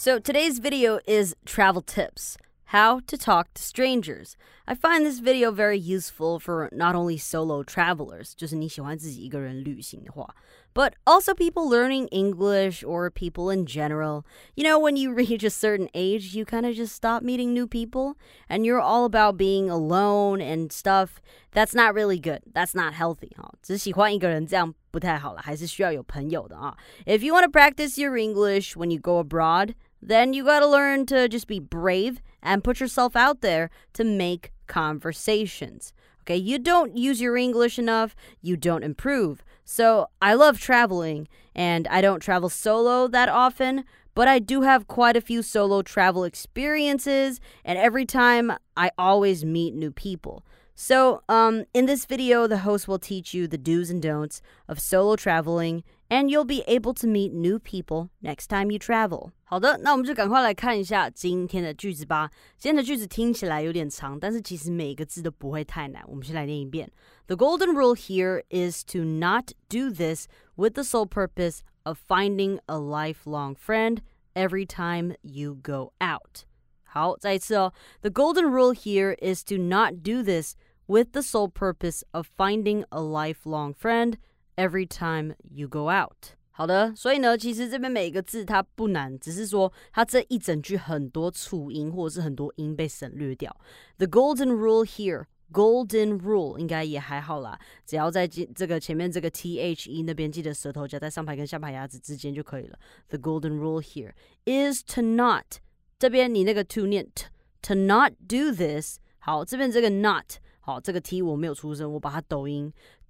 So today's video is travel tips. How to talk to strangers. I find this video very useful for not only solo travelers, 就是你喜欢自己一个人旅行的话, but also people learning English or people in general. You know, when you reach a certain age, you kind of just stop meeting new people and you're all about being alone and stuff. That's not really good. That's not healthy. 只喜欢一个人这样不太好啦，还是需要有朋友的啊。If you want to practice your English when you go abroad, then you gotta learn to just be brave and put yourself out there to make conversations. Okay, you don't use your English enough, you don't improve. So I love traveling, and I don't travel solo that often, but I do have quite a few solo travel experiences, and every time I always meet new people. So in this video, the host will teach you the do's and don'ts of solo traveling, and you'll be able to meet new people next time you travel. 好的，那我们就赶快来看一下今天的句子吧。今天的句子听起来有点长，但是其实每个字都不会太难。我们先来念一遍。The golden rule here is to not do this with the sole purpose of finding a lifelong friend every time you go out. 好，再一次哦。The golden rule here is to not do this with the sole purpose of finding a lifelong friend every time you go out. 好的，所以呢，其实这边每个字它不难，只是说它这一整句很多促音或者是很多音被省略掉。The golden rule here, golden rule 应该也还好啦，只要在这个前面这个 THE 那边记得舌头夹在上排跟下排牙齿之间就可以了。The golden rule here is to not 这边你那个 to 念 to not do this。好，这边这个 not 好，这个 T 我没有出声，我把它抖音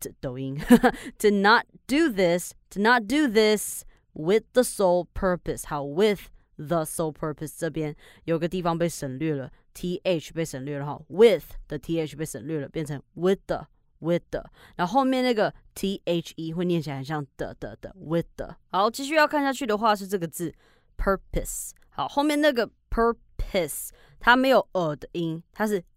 to not do this with the sole purpose. 好 with the sole purpose 这边有个地方被省略了 TH 被省略了哈 with 的 TH 被省略了变成 with the 然后后面那个 THE 会念起来很像的 with the。 好，继续要看下去的话是这个字 purpose。 好，后面那个 purpose 它没有的音，它是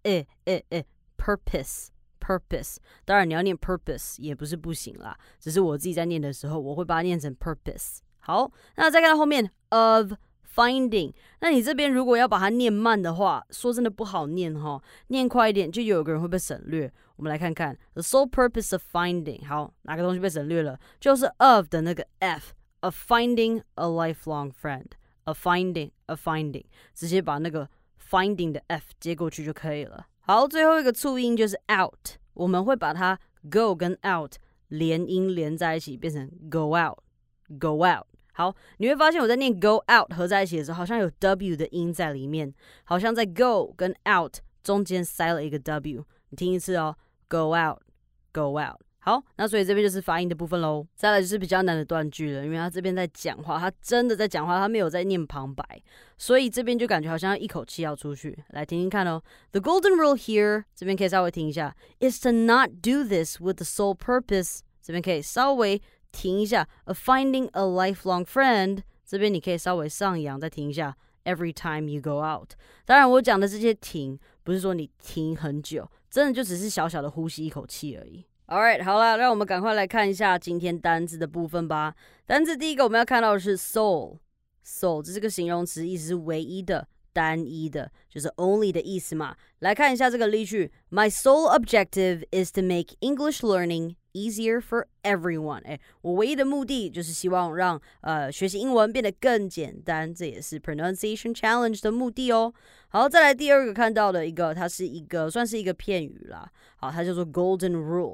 purpose。当然你要念 purpose 也不是不行啦，只是我自己在念的时候我会把它念成 purpose。 好，那再看到后面 of finding， 那你这边如果要把它念慢的话，说真的不好念齁，念快一点就有个人会被省略。我们来看看 the sole purpose of finding。 好，哪个东西被省略了？就是 of 的那个 f of finding a lifelong friend of finding 直接把那个 finding 的 f 接过去就可以了。好，最后一个促音就是 out， 我们会把它 go 跟 out 连音连在一起变成 go out。 好，你会发现我在念 go out 合在一起的时候好像有 w 的音在里面，好像在 go 跟 out 中间塞了一个 w。 你听一次哦， go out。 好，那所以这边就是发音的部分咯。再来就是比较难的断句了，因为他这边在讲话，他真的在讲话，他没有在念旁白，所以这边就感觉好像一口气要出去。来听听看哦。 The golden rule here 这边可以稍微听一下 is to not do this with the sole purpose 这边可以稍微停一下 of finding a lifelong friend 这边你可以稍微上扬再停一下 every time you go out。 当然我讲的这些停不是说你停很久，真的就只是小小的呼吸一口气而已。Alright， 好啦，让我们赶快来看一下今天单字的部分吧。单字第一个我们要看到的是 sole， 这是个形容词，意思是唯一的、单一的，就是 only 的意思嘛。来看一下这个例句 My sole objective is to make English learning easier for everyone。 我唯一的目的就是希望让学习英文变得更简单，这也是 pronunciation challenge 的目的哦。好，再来第二个看到的一个，它是一个算是一个片语啦。好，它叫做 golden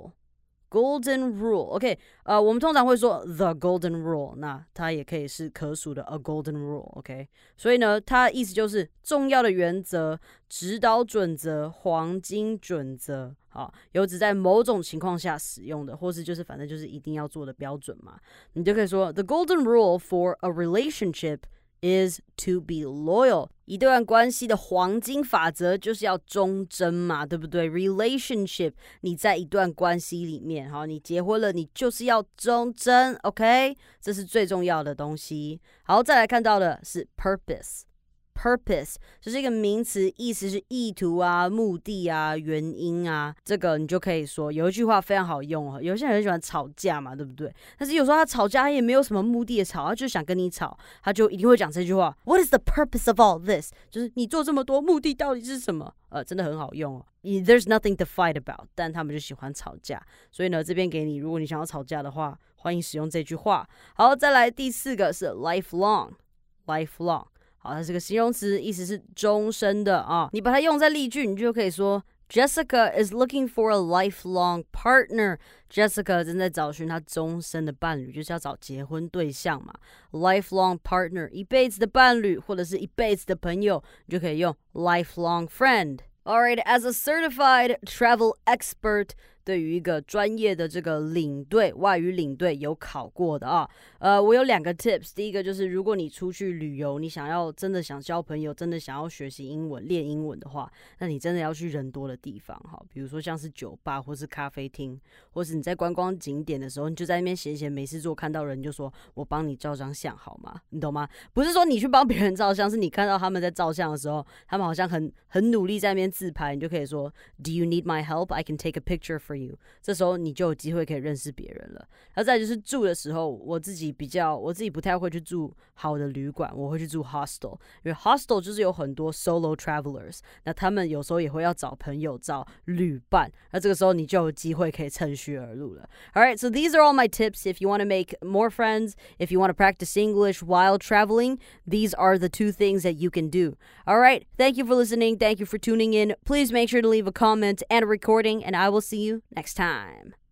rule。Golden rule，OK， 我们通常会说 the golden rule， 那它也可以是可数的 a golden rule，OK， 所以呢，它的意思就是重要的原则、指导准则、黄金准则，好，有指在某种情况下使用的，或是就是反正就是一定要做的标准嘛，你就可以说 the golden rule for a relationship is to be loyal。 一段关系的黄金法则就是要忠贞嘛，对不对？ Relationship， 你在一段关系里面，好，你结婚了，你就是要忠贞 ，OK， 这是最重要的东西。好，再来看到的是 purpose。 purpose， 这是一个名词，意思是意图啊、目的啊、原因啊。这个你就可以说有一句话非常好用哦，有些人很喜欢吵架嘛，对不对？但是有时候他吵架他也没有什么目的的吵，他就想跟你吵，他就一定会讲这句话 What is the purpose of all this？ 就是你做这么多，目的到底是什么？真的很好用哦。There's nothing to fight about， 但他们就喜欢吵架，所以呢，这边给你，如果你想要吵架的话，欢迎使用这句话。好，再来第4个是 lifelong。好，它是个形容词，意思是终身的啊。你把它用在例句，你就可以说 Jessica is looking for a lifelong partner. Jessica 正在找寻她终身的伴侣，就是要找结婚对象嘛。Lifelong partner， 一辈子的伴侣，或者是一辈子的朋友，你就可以用 lifelong friend。Alright, as a certified travel expert， 对于一个专业的这个领队，外语领队有考过的啊。我有2个 tips， 第一个就是如果你出去旅游，你真的想交朋友，真的想要学习英文、练英文的话，那你真的要去人多的地方哈，比如说像是酒吧或是咖啡厅，或是你在观光景点的时候，你就在那边闲闲没事做，看到人就说我帮你照张相好吗？你懂吗？不是说你去帮别人照相，是你看到他们在照相的时候，他们好像很努力在那边自拍，你就可以说 Do you need my help? I can take a picture for you。 这时候你就有机会可以认识别人了。然后再来就是住的时候，我自己不太会去住好的旅馆，我会去住 hostel， 因为 hostel 就是有很多 solo travelers， 那他们有时候也会要找朋友、找旅伴，那这个时候你就有机会可以趁虚而入了。Alright, so these are all my tips. If you want to make more friends, if you want to practice English while traveling, these are the 2 things that you can do. Alright, thank you for listening. Thank you for tuning in. Please make sure to leave a comment and a recording, and I will see you next time.